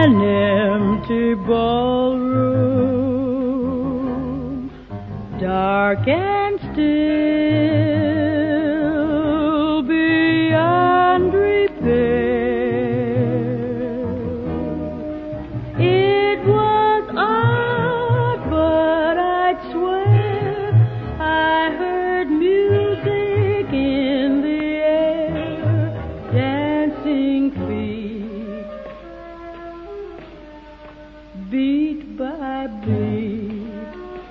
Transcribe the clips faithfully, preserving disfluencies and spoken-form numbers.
an empty ballroom, dark and still beyond repair. It was odd, but I'd swear I heard music in the air, dancing feet, beat by beat,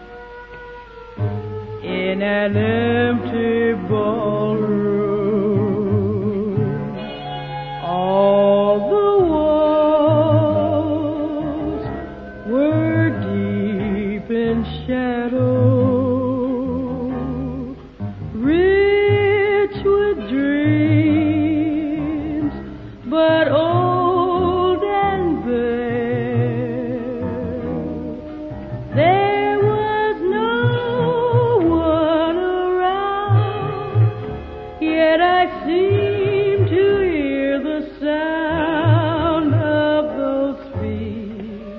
in an empty ballroom. All the walls were deep in shadow, rich with dreams, but old and bare. There was no one around, yet I see